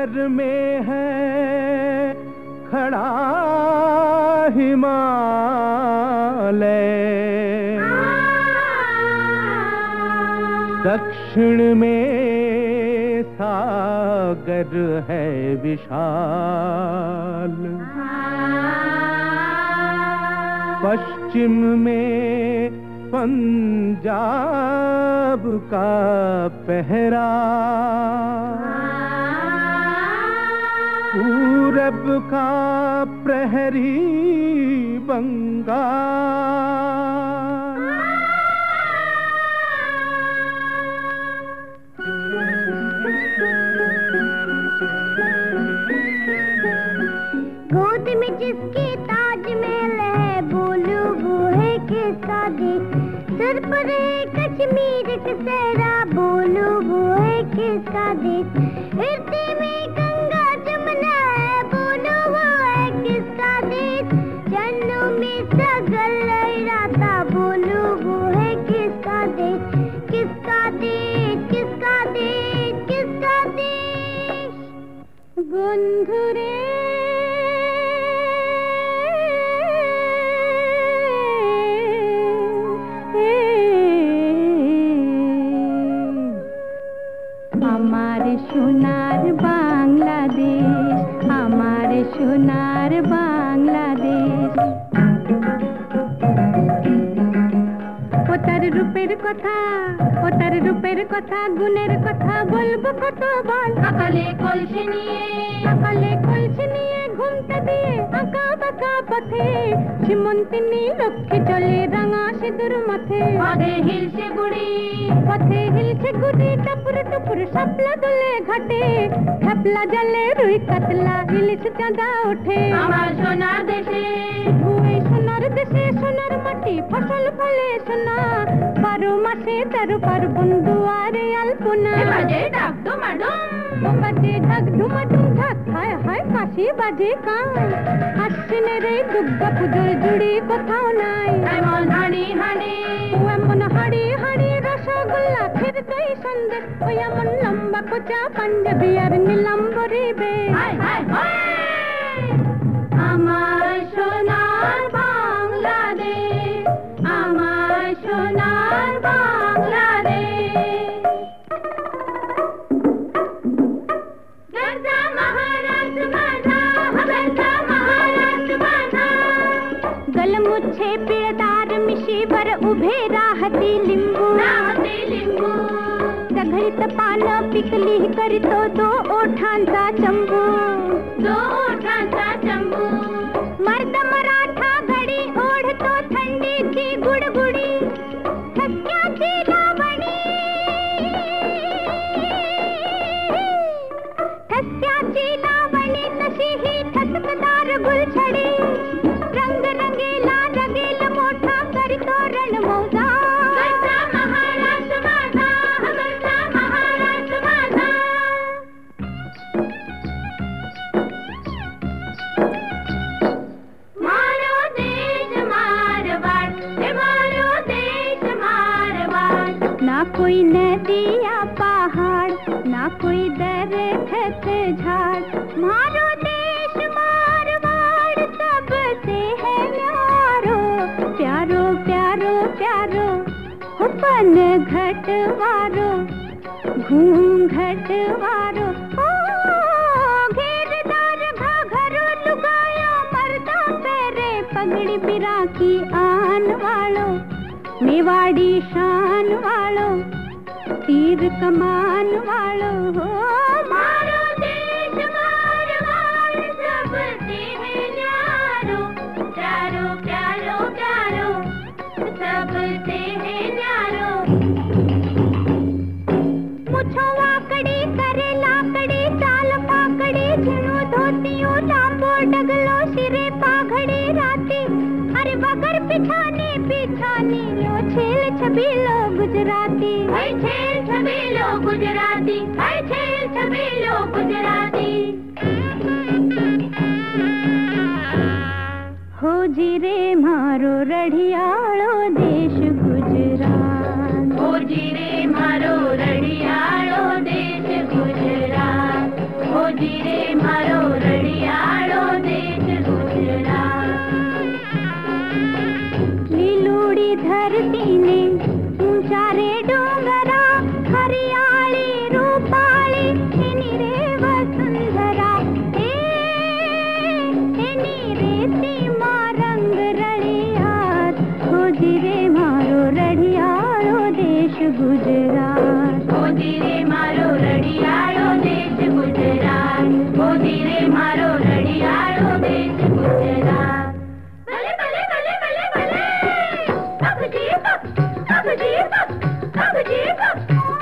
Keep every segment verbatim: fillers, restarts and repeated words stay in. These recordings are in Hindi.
सागर में है खड़ा हिमालय, दक्षिण में सागर है विशाल, पश्चिम में पंजाब का पहरा, पूरब का प्रहरी बंगाल। गोद में जिसके ताजमहल है, बोलू वो है किसका देश। सर पर कश्मीर का सहरा, बोलू वो है किसका देश। हृदय में गंगा जमुना है, बोलू वो है किसका देश। जन्नों में सागर लहराता, बोलू वो है किसका देश। किसका देश, किसका देश, किसका देश। बंधु रे हमारे सोनार बांग्लादेश, हमारे सोनार बांग्लादेश। ও তার রূপের কথা, ও তার রূপের কথা, গুণের কথা বলবো কত বল। সকালে কলসি নিয়ে, সকালে কলসি নিয়ে ঘুমটা দিয়ে আঁকা বাঁকা পথে, সীমন্তিনী লক্ষ্মী চলে রাঙা সিঁদুর মাথে। পথে হিলছে গুড়ি, পথে হিলছে গুড়ি, টপুর টপুর শাপলা দোলে ঘাটে, খাপলা জলে রুই কাতলা ইলিশ চাঁদা ওঠে। আমার সোনার দেশে, ওই সোনার দেশে সোনার মাটি, ফসল ফলে সোনা, বারো মাসে তেরো পার্বণ দুয়ারে আলপনা। বাজে ঢাক ডুমাডুম, বাজে ঢাক ডুমাডুম ঢাক, হায় হায় কাশি বাজে কান। আশ্বিনের এই দুর্গা পুজোর জুড়ি কোথাও নাই, এমন হাড়ি হাড়ি, ও এমন হাড়ি হাড়ি রসগোল্লা ক্ষীর দই সন্দেশ, ওই এমন লম্বা কোচা পাঞ্জাবি আর নীলাম্বরী বেশ। আমার সোনার বাংলাদেশ, আমার সোনার বাংলাদেশ। গর্জা মহারাষ্ট্র বাঁধা, গর্জা মহারাষ্ট্র বাঁধা, गलमुच्छे पिळदार मिशीवर उभे राहती लिंबू, राहती लिंबू, सघळीत पानं पिकली करीतो दो ओठांचा चंबू, दो ओठांचा चंबू। मर्द मराठा घडी ओढतो थंडीची गुडगुडी, ठसक्याची लावणी, ठसक्याची लावणी तशी ही ठसकदार गुलछडी, रंग रंगेला रगेल मोठा करतो रणमौजा। गरजा महाराष्ट्र माझा, गरजा महाराष्ट्र माझा। मारो देश मारवाड़, हे मारो देश मारवाड़। ना कोई नदी या पहाड़, ना कोई दरख्त झाड़, मारो देश मारवाड़ सबसे है न्यारो। प्यारो प्यारो प्यारो हो पन घटवारो, घूंघट वारो, ओ घेरदार घाघरो लुगाया, मर्दा पैरे पगड़ी बिरा की आन वालो, मेवाड़ी शान वालो, तीर कमान वालो। हो मारो देश मारवाड़ सबसे है न्यारो, प्यारो प्यारो प्यारो सबसे है न्यारो। मुछो वाकड़ी करे लाकड़ी, चाल पाकड़ी, झिणो धोतियो लांबो डगलो, सिरे पाघड़ी राती, अरे बगर पिछानी पिछानी लो छेल छबीलो गुजराती, है छेल छबीलो गुजराती, है छेल छबीलो गुजराती। हो जी रे मारो रढ़ियाळो देश गुजरात, हो जी रे मारो रढ़ियाळो देश गुजरात, हो खोजी रे मारो रड़ियाळो देश गुजरात। लीलूड़ी धरती ने ऊंचा रे डोंगरा हरियाली रूपाली एनी रे वसुंधरा ए एनी रेती मा रंग रड़ियात खोजी रे मारो रड़ियाळो देश गुजरात। खोजी रे मारो रड़ियाळो देश गुजरात। खोजी रे मारो रड़ियाळो देश गुजरात। भले भले भले भले भले पग जी पग पग जी पग पग जी पग।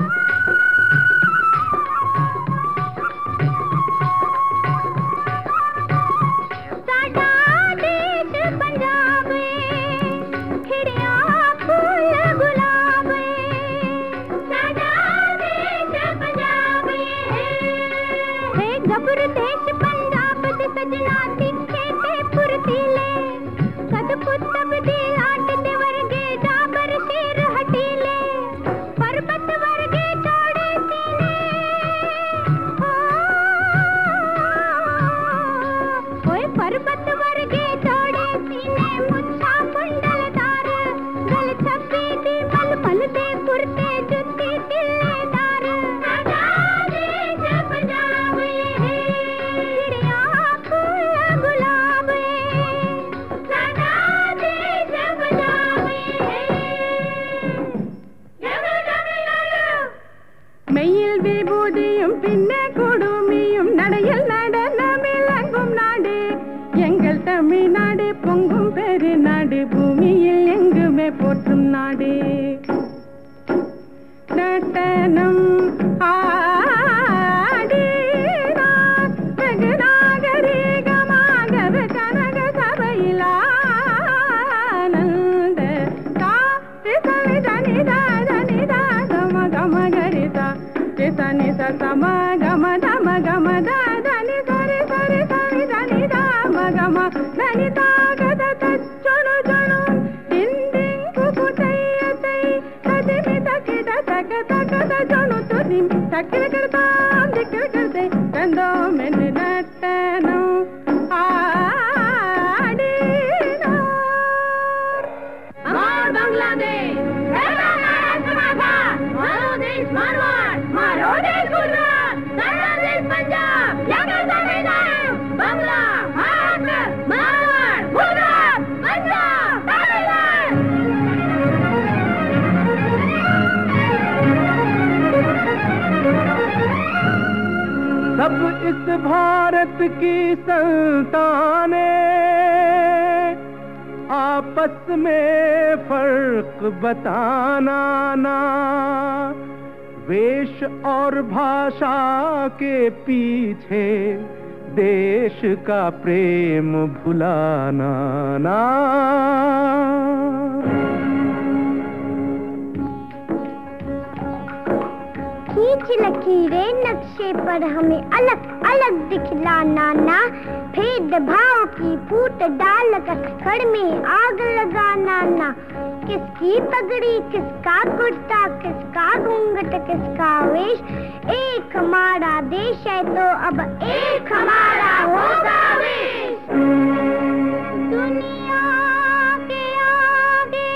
साडा देश पंजाब खिड़िया फूल गुलाब साडा देश पंजाब है गबर देश पंजाब दे सजना तिखे ते फुर्तीले कद पुतब दी आट दे वर्गे जाबर शेर हटीले पर्वत वर्गे चौड़े सीने ओए पर्वत वर्गे चौड़े सीने मुच्छा कुंडलदार गल छपी दी मल मल दे कुर्ते जुत्ती तिल्लेदार साडा देश पंजाब है खिड़िया फूल गुलाब साडा देश पंजाब है। மெய்யில் விபூதியும் பின்னே கொடுமியும் நடையில் நடனமிலங்கும் நாடு எங்கள் தமிழ்நாடு பொங்கும் பெரு நாடு பூமியில் எங்குமே போற்றும் நாடு। நடனம் ஆடினார் வெகு நாகரிகமாகவே கனக சபையில் ஆனந்த தாரி சனி தனி தா தனி தா கம கம கரிதா சனி ச சம கம தம கம த தனி சரி சரி சனி தனி தா ம கம தனி தா கத தச்சொனு ஜனு திந்திங் குகு தைய தை கதிமி தகித தக தக த ஜனு துதிம் தக்கிர கர்தாம் திக்கிர கர்தே கந்தோ மென் நட்டனோ आडिनार। हमार बांग्लादेश हेला नारा समाधा मारो देश मारवाड़ मारो देश गुजरात साडा देश पंजाब यागर तमिलनाडु बांग्ला महाराष्ट्र मारवाड़ गुजरात पंजाब तमिलनाडु। सब इस भारत की संतानें आपस में फर्क बताना ना वेश और भाषा के पीछे देश का प्रेम भुलाना ना। खींच लकीरें नक्शे पर हमें अलग अलग दिखलाना ना भेदभाव की फूट डालकर खड़ में आग लगाना ना। किसकी पगड़ी किसका कुर्ता किसका घूंघट किसका वेश एक हमारा देश है तो अब एक हमारा होगा वेश। दुनिया के आगे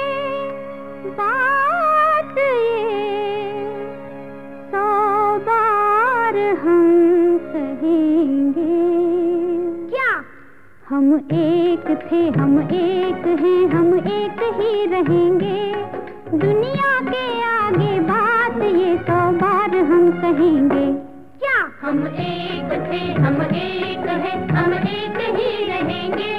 बात ये सौ बार हम कहेंगे क्या हम एक थे हम एक हैं हम एक ही रहेंगे। दुनिया के आगे बात ये सौ बार हम कहेंगे क्या हम एक थे हम एक हैं हम एक ही रहेंगे।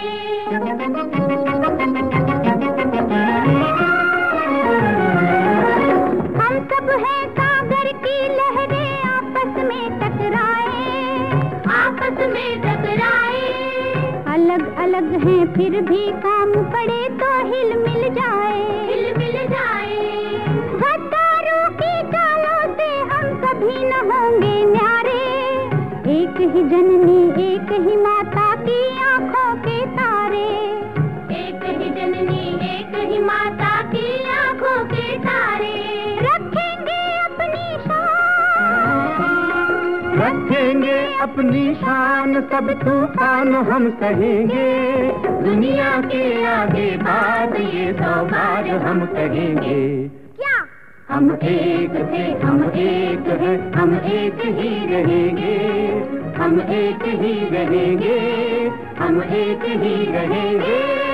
हम सब हैं सागर की लहरें आपस में टकराए आपस में टकराए अलग अलग हैं फिर भी काम पड़े तो हिल मिल जाए हिल मिल जाए। गद्दारों की चालों से हम सभी न होंगे न्यारे एक ही जननी एक ही माता की आंखों के तारे एक ही जननी एक ही माता की आंखों के तारे रखेंगे अपनी शान रखेंगे अपनी शान, सब तूफान हम सहेंगे, दुनिया के आगे बात ये सौ बार हम कहेंगे। क्या? हम एक थे, हम एक हैं, हम एक ही रहेंगे, हम एक ही रहेंगे, हम एक ही रहेंगे।